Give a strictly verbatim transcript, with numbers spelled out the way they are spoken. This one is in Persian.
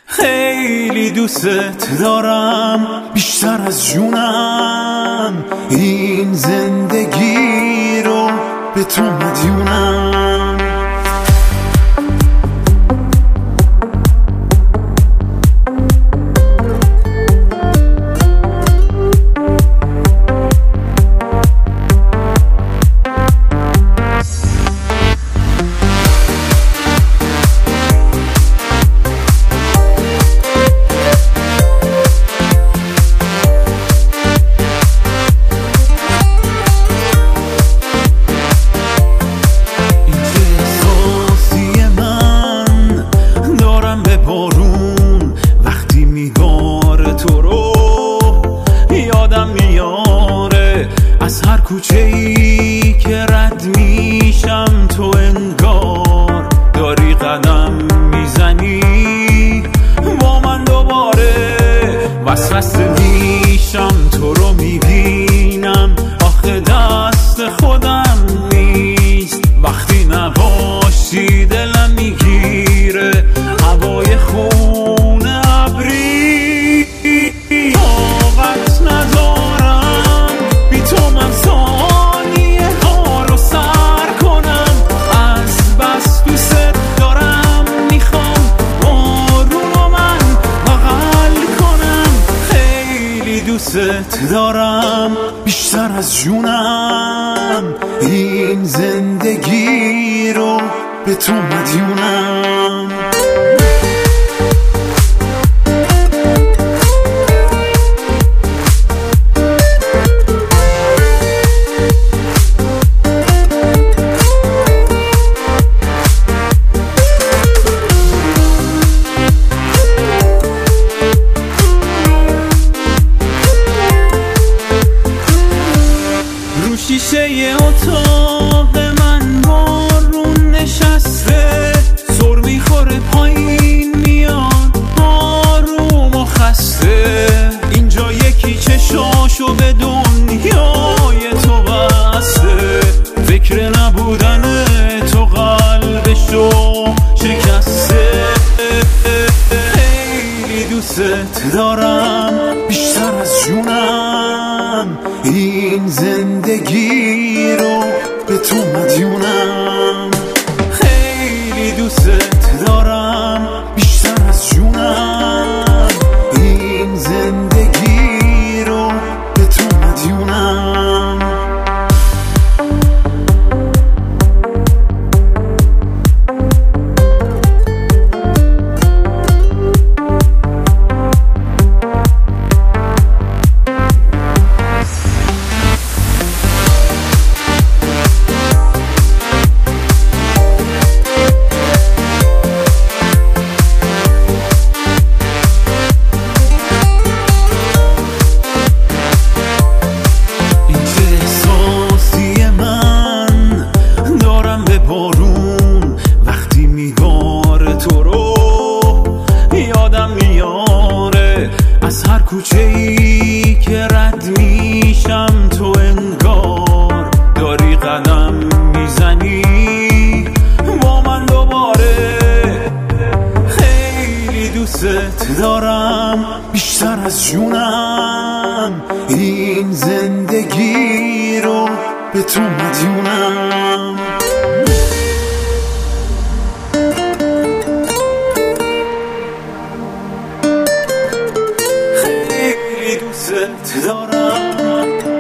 خیلی دوست دارم بیشتر از جونم، این زندگی رو به تو مدیونم. کوچه‌ای که رد میشم تو انگار داری قدم میزنی با من دوباره، وسوسه میشم تو رو میبینم، آخه دست خودم نیست وقتی نباشی، دلم میگیره هوای خونه ابری، طاقت ندارم بی تو من ثانیه ها رو سر کنم، از بس دوست دارم میخوام بارونو من بغل کنم. خیلی دوست دارم بیشتر از جونم، این زندگی رو به تو مدیونم. شیشه اتاق من بارون نشسته، سر میخوره پایین میاد آروم و خسته، اینجا یکی چشاشو به دنیای تو بسته، فکر نبودن تو قلبشو شکسته. خیلی دوست دارم بیشتر از جونم، این زندگی رو به تو مدیونم. خیلی دوست دارم بیشتر از جونم، این زندگی رو به تو مدیونم. کوچه‌ای که رد میشم تو انگار داری قدم میزنی با من دوباره. خیلی دوست دارم بیشتر از جونم، این زندگی رو به تو مدیونم. دوست دارم